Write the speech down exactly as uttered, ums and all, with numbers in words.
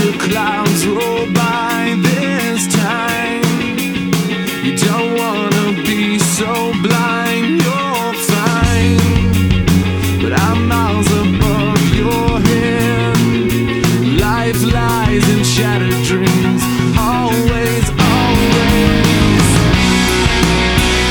the clouds roll by this time. You don't wanna be so blind.